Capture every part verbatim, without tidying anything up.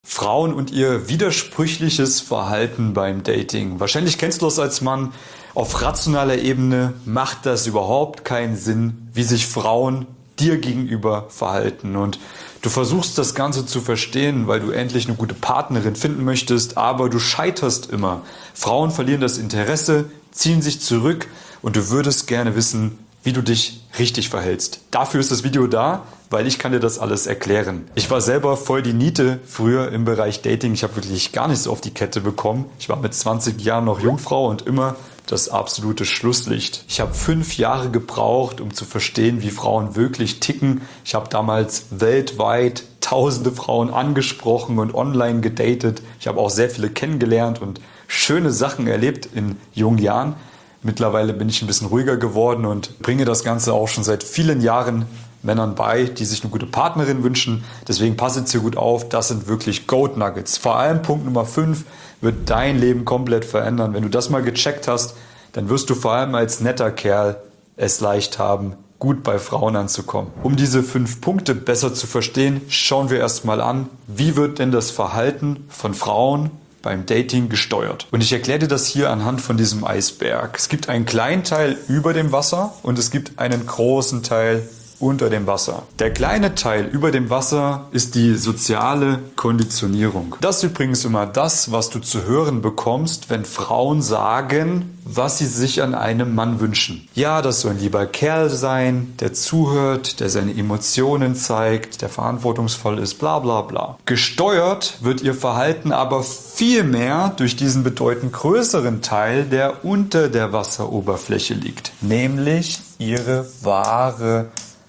Frauen und ihr widersprüchliches Verhalten beim Dating. Wahrscheinlich kennst du das als Mann. Auf rationaler Ebene macht das überhaupt keinen Sinn, wie sich Frauen dir gegenüber verhalten. Und du versuchst das Ganze zu verstehen, weil du endlich eine gute Partnerin finden möchtest, aber du scheiterst immer. Frauen verlieren das Interesse, ziehen sich zurück und du würdest gerne wissen, wie du dich richtig verhältst. Dafür ist das Video da, weil ich kann dir das alles erklären. Ich war selber voll die Niete früher im Bereich Dating. Ich habe wirklich gar nichts auf die Kette bekommen. Ich war mit zwanzig Jahren noch Jungfrau und immer das absolute Schlusslicht. Ich habe fünf Jahre gebraucht, um zu verstehen, wie Frauen wirklich ticken. Ich habe damals weltweit tausende Frauen angesprochen und online gedatet. Ich habe auch sehr viele kennengelernt und schöne Sachen erlebt in jungen Jahren. Mittlerweile bin ich ein bisschen ruhiger geworden und bringe das Ganze auch schon seit vielen Jahren Männern bei, die sich eine gute Partnerin wünschen. Deswegen pass jetzt hier gut auf, das sind wirklich Gold Nuggets. Vor allem Punkt Nummer fünf wird dein Leben komplett verändern. Wenn du das mal gecheckt hast, dann wirst du vor allem als netter Kerl es leicht haben, gut bei Frauen anzukommen. Um diese fünf Punkte besser zu verstehen, schauen wir erstmal an, wie wird denn das Verhalten von Frauen beim Dating gesteuert. Und ich erkläre dir das hier anhand von diesem Eisberg. Es gibt einen kleinen Teil über dem Wasser und es gibt einen großen Teil unter dem Wasser. Der kleine Teil über dem Wasser ist die soziale Konditionierung. Das ist übrigens immer das, was du zu hören bekommst, wenn Frauen sagen, was sie sich an einem Mann wünschen. Ja, das soll ein lieber Kerl sein, der zuhört, der seine Emotionen zeigt, der verantwortungsvoll ist, bla bla bla. Gesteuert wird ihr Verhalten aber viel mehr durch diesen bedeutend größeren Teil, der unter der Wasseroberfläche liegt, nämlich ihre wahre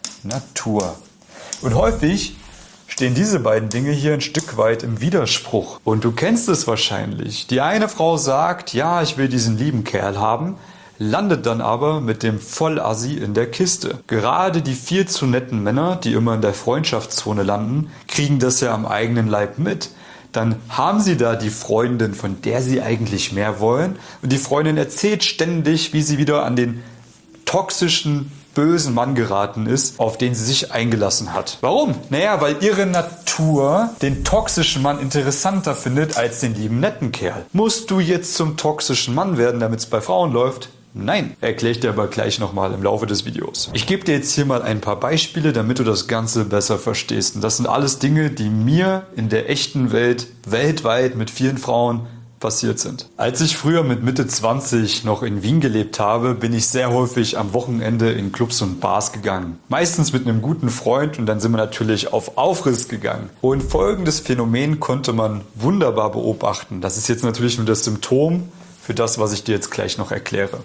Natur. Und häufig stehen diese beiden Dinge hier ein Stück weit im Widerspruch. Und du kennst es wahrscheinlich. Die eine Frau sagt, ja, ich will diesen lieben Kerl haben, landet dann aber mit dem Vollassi in der Kiste. Gerade die viel zu netten Männer, die immer in der Freundschaftszone landen, kriegen das ja am eigenen Leib mit. Dann haben sie da die Freundin, von der sie eigentlich mehr wollen. Und die Freundin erzählt ständig, wie sie wieder an den toxischen bösen Mann geraten ist, auf den sie sich eingelassen hat. Warum? Naja, weil ihre Natur den toxischen Mann interessanter findet als den lieben netten Kerl. Musst du jetzt zum toxischen Mann werden, damit es bei Frauen läuft? Nein, erkläre ich dir aber gleich nochmal im Laufe des Videos. Ich gebe dir jetzt hier mal ein paar Beispiele, damit du das Ganze besser verstehst. Und das sind alles Dinge, die mir in der echten Welt weltweit mit vielen Frauen passiert sind. Als ich früher mit Mitte zwanzig noch in Wien gelebt habe, bin ich sehr häufig am Wochenende in Clubs und Bars gegangen. Meistens mit einem guten Freund und dann sind wir natürlich auf Aufriss gegangen. Und folgendes Phänomen konnte man wunderbar beobachten. Das ist jetzt natürlich nur das Symptom für das, was ich dir jetzt gleich noch erkläre.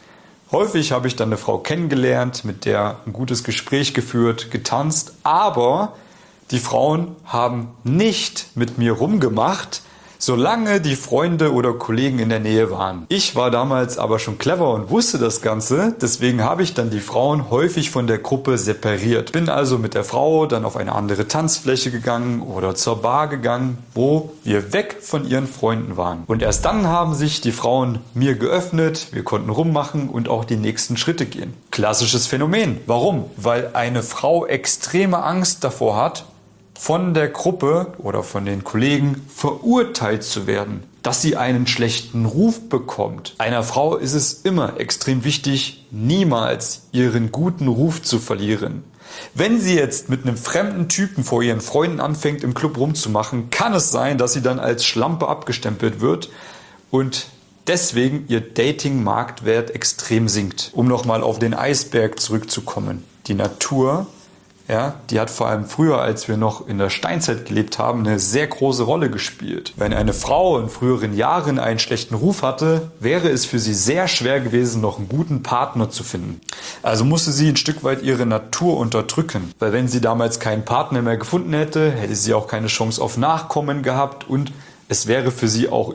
Häufig habe ich dann eine Frau kennengelernt, mit der ein gutes Gespräch geführt, getanzt, aber die Frauen haben nicht mit mir rumgemacht, solange die Freunde oder Kollegen in der Nähe waren. Ich war damals aber schon clever und wusste das Ganze, deswegen habe ich dann die Frauen häufig von der Gruppe separiert. Bin also mit der Frau dann auf eine andere Tanzfläche gegangen oder zur Bar gegangen, wo wir weg von ihren Freunden waren. Und erst dann haben sich die Frauen mir geöffnet, wir konnten rummachen und auch die nächsten Schritte gehen. Klassisches Phänomen. Warum? Weil eine Frau extreme Angst davor hat, von der Gruppe oder von den Kollegen verurteilt zu werden, dass sie einen schlechten Ruf bekommt. Einer Frau ist es immer extrem wichtig, niemals ihren guten Ruf zu verlieren. Wenn sie jetzt mit einem fremden Typen vor ihren Freunden anfängt, im Club rumzumachen, kann es sein, dass sie dann als Schlampe abgestempelt wird und deswegen ihr Dating-Marktwert extrem sinkt. Um nochmal auf den Eisberg zurückzukommen. Die Natur, ja, die hat vor allem früher, als wir noch in der Steinzeit gelebt haben, eine sehr große Rolle gespielt. Wenn eine Frau in früheren Jahren einen schlechten Ruf hatte, wäre es für sie sehr schwer gewesen, noch einen guten Partner zu finden. Also musste sie ein Stück weit ihre Natur unterdrücken. Weil wenn sie damals keinen Partner mehr gefunden hätte, hätte sie auch keine Chance auf Nachkommen gehabt und es wäre für sie auch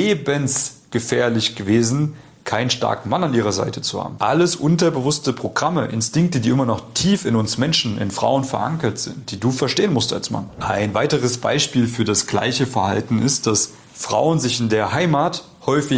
überlebensgefährlich gewesen, keinen starken Mann an ihrer Seite zu haben. Alles unterbewusste Programme, Instinkte, die immer noch tief in uns Menschen, in Frauen verankert sind, die du verstehen musst als Mann. Ein weiteres Beispiel für das gleiche Verhalten ist, dass Frauen sich in der Heimat häufig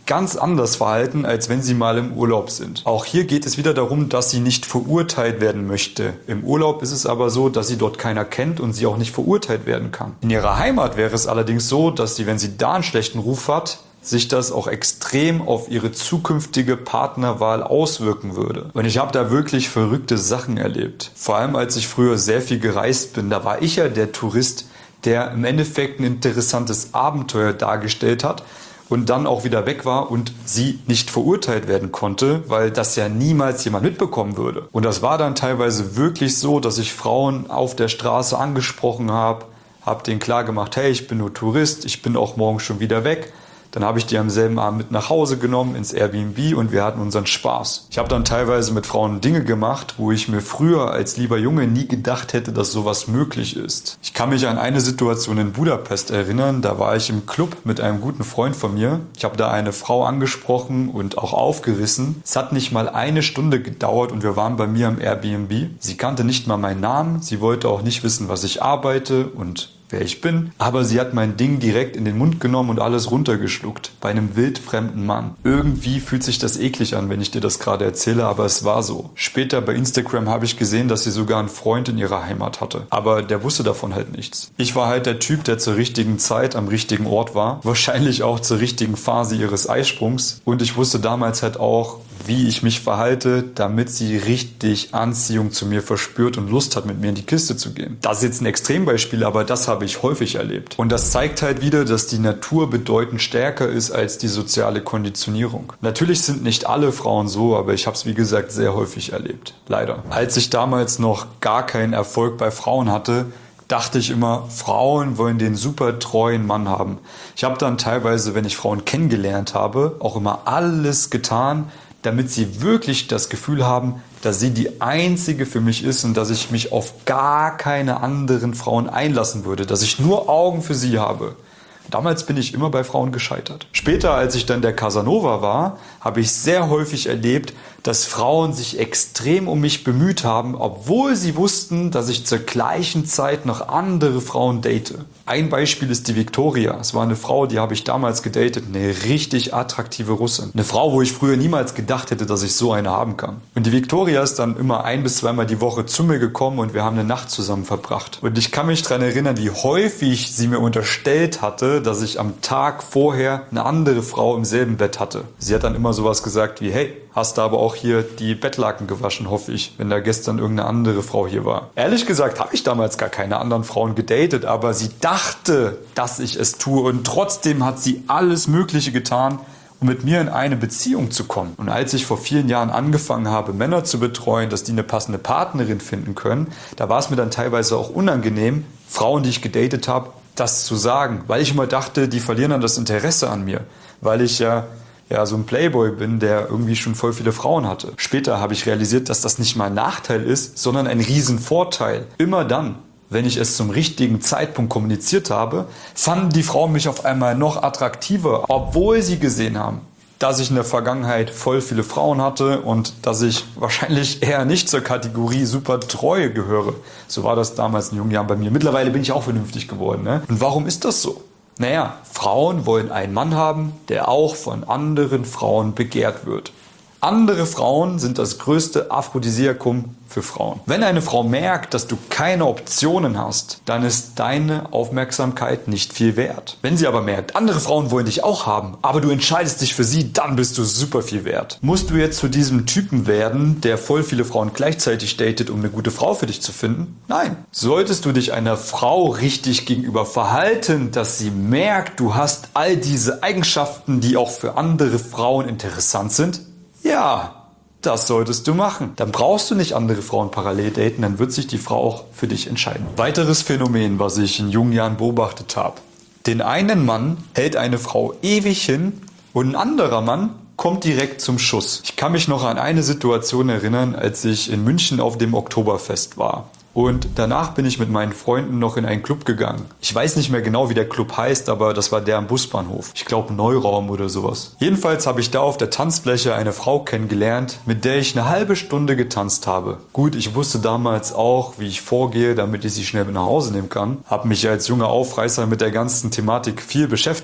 ganz anders verhalten, als wenn sie mal im Urlaub sind. Auch hier geht es wieder darum, dass sie nicht verurteilt werden möchte. Im Urlaub ist es aber so, dass sie dort keiner kennt und sie auch nicht verurteilt werden kann. In ihrer Heimat wäre es allerdings so, dass sie, wenn sie da einen schlechten Ruf hat, sich das auch extrem auf ihre zukünftige Partnerwahl auswirken würde. Und ich habe da wirklich verrückte Sachen erlebt. Vor allem als ich früher sehr viel gereist bin, da war ich ja der Tourist, der im Endeffekt ein interessantes Abenteuer dargestellt hat und dann auch wieder weg war und sie nicht verurteilt werden konnte, weil das ja niemals jemand mitbekommen würde. Und das war dann teilweise wirklich so, dass ich Frauen auf der Straße angesprochen habe, habe denen klargemacht, hey, ich bin nur Tourist, ich bin auch morgen schon wieder weg. Dann habe ich die am selben Abend mit nach Hause genommen ins Airbnb und wir hatten unseren Spaß. Ich habe dann teilweise mit Frauen Dinge gemacht, wo ich mir früher als lieber Junge nie gedacht hätte, dass sowas möglich ist. Ich kann mich an eine Situation in Budapest erinnern, da war ich im Club mit einem guten Freund von mir. Ich habe da eine Frau angesprochen und auch aufgerissen. Es hat nicht mal eine Stunde gedauert und wir waren bei mir am Airbnb. Sie kannte nicht mal meinen Namen, sie wollte auch nicht wissen, was ich arbeite und wer ich bin, aber sie hat mein Ding direkt in den Mund genommen und alles runtergeschluckt. Bei einem wildfremden Mann. Irgendwie fühlt sich das eklig an, wenn ich dir das gerade erzähle, aber es war so. Später bei Instagram habe ich gesehen, dass sie sogar einen Freund in ihrer Heimat hatte. Aber der wusste davon halt nichts. Ich war halt der Typ, der zur richtigen Zeit am richtigen Ort war. Wahrscheinlich auch zur richtigen Phase ihres Eisprungs. Und ich wusste damals halt auch, wie ich mich verhalte, damit sie richtig Anziehung zu mir verspürt und Lust hat, mit mir in die Kiste zu gehen. Das ist jetzt ein Extrembeispiel, aber das habe ich häufig erlebt. Und das zeigt halt wieder, dass die Natur bedeutend stärker ist als die soziale Konditionierung. Natürlich sind nicht alle Frauen so, aber ich habe es wie gesagt sehr häufig erlebt. Leider. Als ich damals noch gar keinen Erfolg bei Frauen hatte, dachte ich immer, Frauen wollen den super treuen Mann haben. Ich habe dann teilweise, wenn ich Frauen kennengelernt habe, auch immer alles getan, damit sie wirklich das Gefühl haben, dass sie die einzige für mich ist und dass ich mich auf gar keine anderen Frauen einlassen würde, dass ich nur Augen für sie habe. Damals bin ich immer bei Frauen gescheitert. Später, als ich dann der Casanova war, habe ich sehr häufig erlebt, dass Frauen sich extrem um mich bemüht haben, obwohl sie wussten, dass ich zur gleichen Zeit noch andere Frauen date. Ein Beispiel ist die Victoria. Es war eine Frau, die habe ich damals gedatet, eine richtig attraktive Russin. Eine Frau, wo ich früher niemals gedacht hätte, dass ich so eine haben kann. Und die Victoria ist dann immer ein- bis zweimal die Woche zu mir gekommen und wir haben eine Nacht zusammen verbracht. Und ich kann mich daran erinnern, wie häufig sie mir unterstellt hatte, dass ich am Tag vorher eine andere Frau im selben Bett hatte. Sie hat dann immer sowas gesagt wie, hey, hast du aber auch hier die Bettlaken gewaschen, hoffe ich, wenn da gestern irgendeine andere Frau hier war. Ehrlich gesagt habe ich damals gar keine anderen Frauen gedatet, aber sie dachte, dass ich es tue und trotzdem hat sie alles Mögliche getan, um mit mir in eine Beziehung zu kommen. Und als ich vor vielen Jahren angefangen habe, Männer zu betreuen, dass die eine passende Partnerin finden können, da war es mir dann teilweise auch unangenehm, Frauen, die ich gedatet habe, das zu sagen, weil ich immer dachte, die verlieren dann das Interesse an mir, weil ich ja ja so ein Playboy bin, der irgendwie schon voll viele Frauen hatte. Später habe ich realisiert, dass das nicht mal ein Nachteil ist, sondern ein Riesenvorteil. Immer dann, wenn ich es zum richtigen Zeitpunkt kommuniziert habe, fanden die Frauen mich auf einmal noch attraktiver, obwohl sie gesehen haben, dass ich in der Vergangenheit voll viele Frauen hatte und dass ich wahrscheinlich eher nicht zur Kategorie super Treue gehöre. So war das damals in jungen Jahren bei mir. Mittlerweile bin ich auch vernünftig geworden, ne? Und warum ist das so? Naja, Frauen wollen einen Mann haben, der auch von anderen Frauen begehrt wird. Andere Frauen sind das größte Aphrodisiakum für Frauen. Wenn eine Frau merkt, dass du keine Optionen hast, dann ist deine Aufmerksamkeit nicht viel wert. Wenn sie aber merkt, andere Frauen wollen dich auch haben, aber du entscheidest dich für sie, dann bist du super viel wert. Musst du jetzt zu diesem Typen werden, der voll viele Frauen gleichzeitig datet, um eine gute Frau für dich zu finden? Nein. Solltest du dich einer Frau richtig gegenüber verhalten, dass sie merkt, du hast all diese Eigenschaften, die auch für andere Frauen interessant sind? Ja, das solltest du machen. Dann brauchst du nicht andere Frauen parallel daten, dann wird sich die Frau auch für dich entscheiden. Weiteres Phänomen, was ich in jungen Jahren beobachtet habe. Den einen Mann hält eine Frau ewig hin und ein anderer Mann kommt direkt zum Schuss. Ich kann mich noch an eine Situation erinnern, als ich in München auf dem Oktoberfest war. Und danach bin ich mit meinen Freunden noch in einen Club gegangen. Ich weiß nicht mehr genau, wie der Club heißt, aber das war der am Busbahnhof. Ich glaube Neuraum oder sowas. Jedenfalls habe ich da auf der Tanzfläche eine Frau kennengelernt, mit der ich eine halbe Stunde getanzt habe. Gut, ich wusste damals auch, wie ich vorgehe, damit ich sie schnell mit nach Hause nehmen kann. Habe mich als junger Aufreißer mit der ganzen Thematik viel beschäftigt.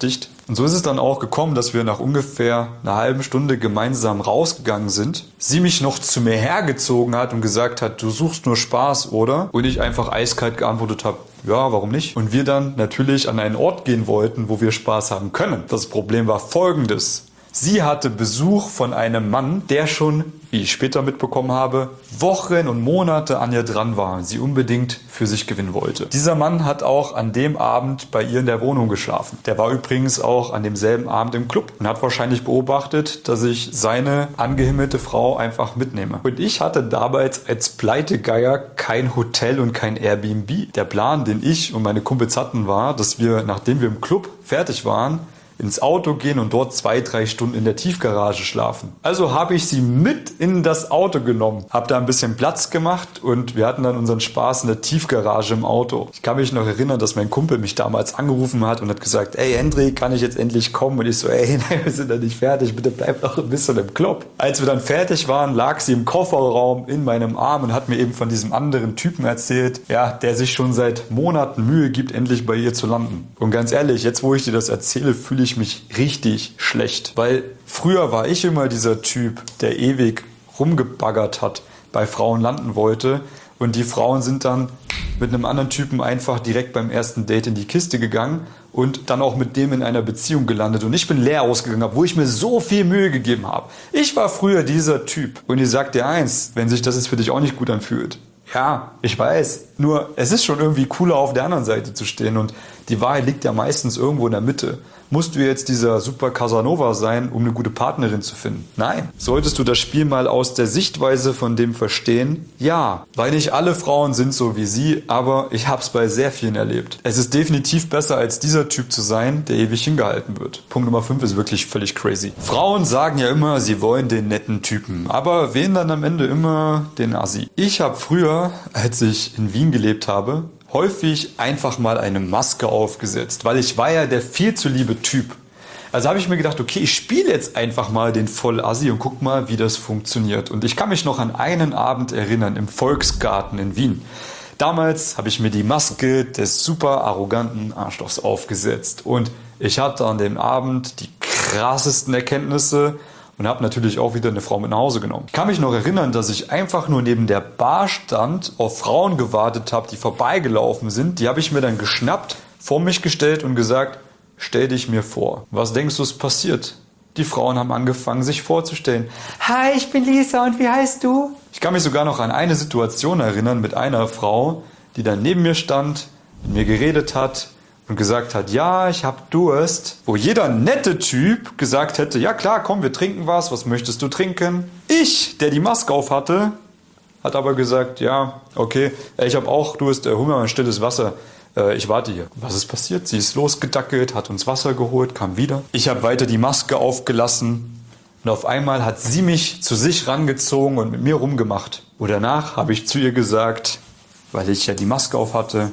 Und so ist es dann auch gekommen, dass wir nach ungefähr einer halben Stunde gemeinsam rausgegangen sind. Sie mich noch zu mir hergezogen hat und gesagt hat, du suchst nur Spaß, oder? Und ich einfach eiskalt geantwortet habe, ja, warum nicht? Und wir dann natürlich an einen Ort gehen wollten, wo wir Spaß haben können. Das Problem war folgendes. Sie hatte Besuch von einem Mann, der schon, wie ich später mitbekommen habe, Wochen und Monate an ihr dran war und sie unbedingt für sich gewinnen wollte. Dieser Mann hat auch an dem Abend bei ihr in der Wohnung geschlafen. Der war übrigens auch an demselben Abend im Club und hat wahrscheinlich beobachtet, dass ich seine angehimmelte Frau einfach mitnehme. Und ich hatte damals als Pleitegeier kein Hotel und kein Airbnb. Der Plan, den ich und meine Kumpels hatten, war, dass wir, nachdem wir im Club fertig waren, ins Auto gehen und dort zwei, drei Stunden in der Tiefgarage schlafen. Also habe ich sie mit in das Auto genommen, habe da ein bisschen Platz gemacht und wir hatten dann unseren Spaß in der Tiefgarage im Auto. Ich kann mich noch erinnern, dass mein Kumpel mich damals angerufen hat und hat gesagt, ey Hendrik, kann ich jetzt endlich kommen? Und ich so, ey, nein, wir sind da nicht fertig, bitte bleib noch ein bisschen im Club. Als wir dann fertig waren, lag sie im Kofferraum in meinem Arm und hat mir eben von diesem anderen Typen erzählt, ja, der sich schon seit Monaten Mühe gibt, endlich bei ihr zu landen. Und ganz ehrlich, jetzt wo ich dir das erzähle, fühle ich ich mich richtig schlecht, weil früher war ich immer dieser Typ, der ewig rumgebaggert hat, bei Frauen landen wollte und die Frauen sind dann mit einem anderen Typen einfach direkt beim ersten Date in die Kiste gegangen und dann auch mit dem in einer Beziehung gelandet und ich bin leer ausgegangen, obwohl ich mir so viel Mühe gegeben habe. Ich war früher dieser Typ und ich sag dir eins, wenn sich das jetzt für dich auch nicht gut anfühlt. Ja, ich weiß, nur es ist schon irgendwie cooler auf der anderen Seite zu stehen und die Wahrheit liegt ja meistens irgendwo in der Mitte. Musst du jetzt dieser super Casanova sein, um eine gute Partnerin zu finden? Nein. Solltest du das Spiel mal aus der Sichtweise von dem verstehen? Ja. Weil nicht alle Frauen sind so wie sie, aber ich habe es bei sehr vielen erlebt. Es ist definitiv besser als dieser Typ zu sein, der ewig hingehalten wird. Punkt Nummer fünf ist wirklich völlig crazy. Frauen sagen ja immer, sie wollen den netten Typen, aber wählen dann am Ende immer den Assi. Ich habe früher, als ich in Wien gelebt habe, häufig einfach mal eine Maske aufgesetzt, weil ich war ja der viel zu liebe Typ. Also habe ich mir gedacht, okay, ich spiele jetzt einfach mal den Vollassi und guck mal, wie das funktioniert. Und ich kann mich noch an einen Abend erinnern im Volksgarten in Wien. Damals habe ich mir die Maske des super arroganten Arschlochs aufgesetzt und ich hatte an dem Abend die krassesten Erkenntnisse und habe natürlich auch wieder eine Frau mit nach Hause genommen. Ich kann mich noch erinnern, dass ich einfach nur neben der Bar stand, auf Frauen gewartet habe, die vorbeigelaufen sind. Die habe ich mir dann geschnappt, vor mich gestellt und gesagt, stell dich mir vor. Was denkst du, ist passiert? Die Frauen haben angefangen, sich vorzustellen. Hi, ich bin Lisa und wie heißt du? Ich kann mich sogar noch an eine Situation erinnern mit einer Frau, die dann neben mir stand, mit mir geredet hat und gesagt hat, ja, ich hab Durst, wo jeder nette Typ gesagt hätte, ja klar, komm, wir trinken was, was möchtest du trinken? Ich, der die Maske auf hatte, hat aber gesagt, ja, okay, ich habe auch Durst, hol mir mal ein stilles Wasser, ich warte hier. Was ist passiert? Sie ist losgedackelt, hat uns Wasser geholt, kam wieder. Ich habe weiter die Maske aufgelassen und auf einmal hat sie mich zu sich rangezogen und mit mir rumgemacht. Und danach habe ich zu ihr gesagt, weil ich ja die Maske auf hatte,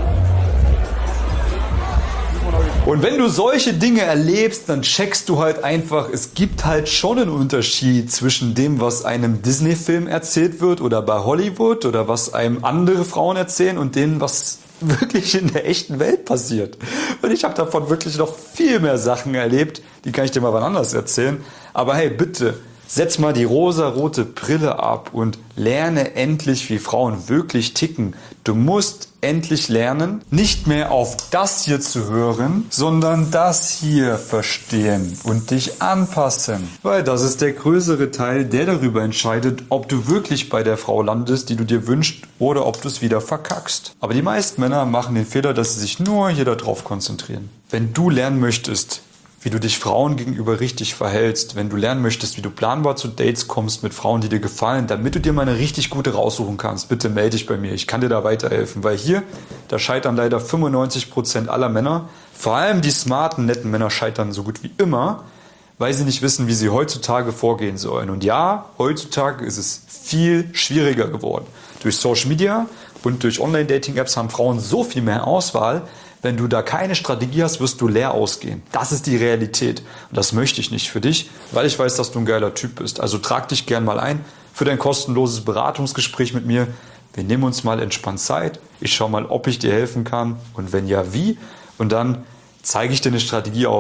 und wenn du solche Dinge erlebst, dann checkst du halt einfach, es gibt halt schon einen Unterschied zwischen dem, was einem Disney-Film erzählt wird oder bei Hollywood oder was einem andere Frauen erzählen und dem, was wirklich in der echten Welt passiert. Und ich habe davon wirklich noch viel mehr Sachen erlebt, die kann ich dir mal wann anders erzählen. Aber hey, bitte, setz mal die rosarote Brille ab und lerne endlich, wie Frauen wirklich ticken. Du musst endlich lernen, nicht mehr auf das hier zu hören, sondern das hier verstehen und dich anpassen. Weil das ist der größere Teil, der darüber entscheidet, ob du wirklich bei der Frau landest, die du dir wünschst, oder ob du es wieder verkackst. Aber die meisten Männer machen den Fehler, dass sie sich nur hier darauf konzentrieren. Wenn du lernen möchtest, wie du dich Frauen gegenüber richtig verhältst, wenn du lernen möchtest, wie du planbar zu Dates kommst mit Frauen, die dir gefallen, damit du dir mal eine richtig gute raussuchen kannst, bitte melde dich bei mir, ich kann dir da weiterhelfen, weil hier, da scheitern leider fünfundneunzig Prozent aller Männer, vor allem die smarten, netten Männer scheitern so gut wie immer, weil sie nicht wissen, wie sie heutzutage vorgehen sollen. Und ja, heutzutage ist es viel schwieriger geworden. Durch Social Media und durch Online-Dating-Apps haben Frauen so viel mehr Auswahl. Wenn du da keine Strategie hast, wirst du leer ausgehen. Das ist die Realität. Und das möchte ich nicht für dich, weil ich weiß, dass du ein geiler Typ bist. Also trag dich gern mal ein für dein kostenloses Beratungsgespräch mit mir. Wir nehmen uns mal entspannt Zeit. Ich schaue mal, ob ich dir helfen kann und wenn ja, wie. Und dann zeige ich dir eine Strategie auf,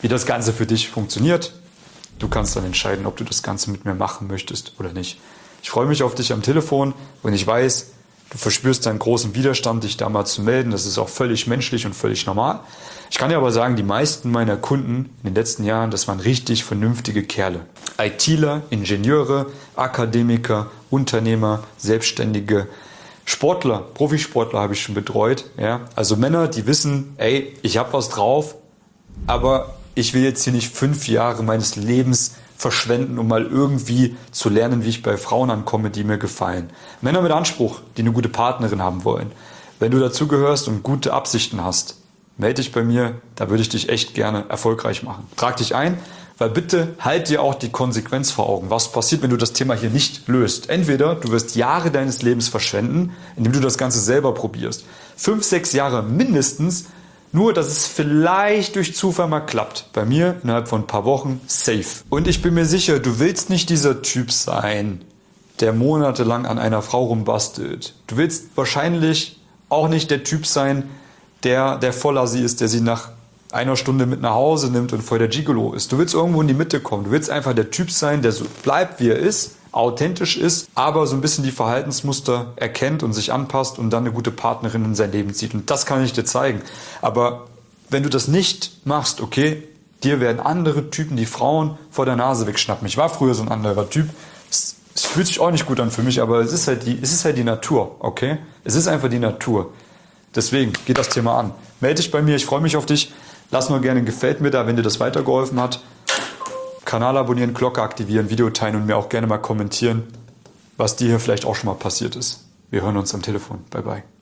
wie das Ganze für dich funktioniert. Du kannst dann entscheiden, ob du das Ganze mit mir machen möchtest oder nicht. Ich freue mich auf dich am Telefon und ich weiß, du verspürst einen großen Widerstand, dich da mal zu melden. Das ist auch völlig menschlich und völlig normal. Ich kann dir aber sagen, die meisten meiner Kunden in den letzten Jahren, das waren richtig vernünftige Kerle. ITler, Ingenieure, Akademiker, Unternehmer, Selbstständige, Sportler, Profisportler habe ich schon betreut. Ja? Also Männer, die wissen, ey, ich habe was drauf, aber ich will jetzt hier nicht fünf Jahre meines Lebens verschwenden, um mal irgendwie zu lernen, wie ich bei Frauen ankomme, die mir gefallen. Männer mit Anspruch, die eine gute Partnerin haben wollen. Wenn du dazugehörst und gute Absichten hast, melde dich bei mir, da würde ich dich echt gerne erfolgreich machen. Trag dich ein, weil bitte halt dir auch die Konsequenz vor Augen. Was passiert, wenn du das Thema hier nicht löst? Entweder du wirst Jahre deines Lebens verschwenden, indem du das Ganze selber probierst. Fünf, sechs Jahre mindestens, nur dass es vielleicht durch Zufall mal klappt. Bei mir innerhalb von ein paar Wochen safe. Und ich bin mir sicher, du willst nicht dieser Typ sein, der monatelang an einer Frau rumbastelt. Du willst wahrscheinlich auch nicht der Typ sein, der der Vollassi ist, der sie nach einer Stunde mit nach Hause nimmt und voll der Gigolo ist. Du willst irgendwo in die Mitte kommen. Du willst einfach der Typ sein, der so bleibt, wie er ist, authentisch ist, aber so ein bisschen die Verhaltensmuster erkennt und sich anpasst und dann eine gute Partnerin in sein Leben zieht. Und das kann ich dir zeigen. Aber wenn du das nicht machst, okay, dir werden andere Typen die Frauen vor der Nase wegschnappen. Ich war früher so ein anderer Typ. Es, es fühlt sich auch nicht gut an für mich, aber es ist halt die, es ist halt die Natur, okay? Es ist einfach die Natur. Deswegen, geh das Thema an. Melde dich bei mir, ich freue mich auf dich. Lass nur gerne ein Gefällt mir da, wenn dir das weitergeholfen hat. Kanal abonnieren, Glocke aktivieren, Video teilen und mir auch gerne mal kommentieren, was dir hier vielleicht auch schon mal passiert ist. Wir hören uns am Telefon. Bye bye.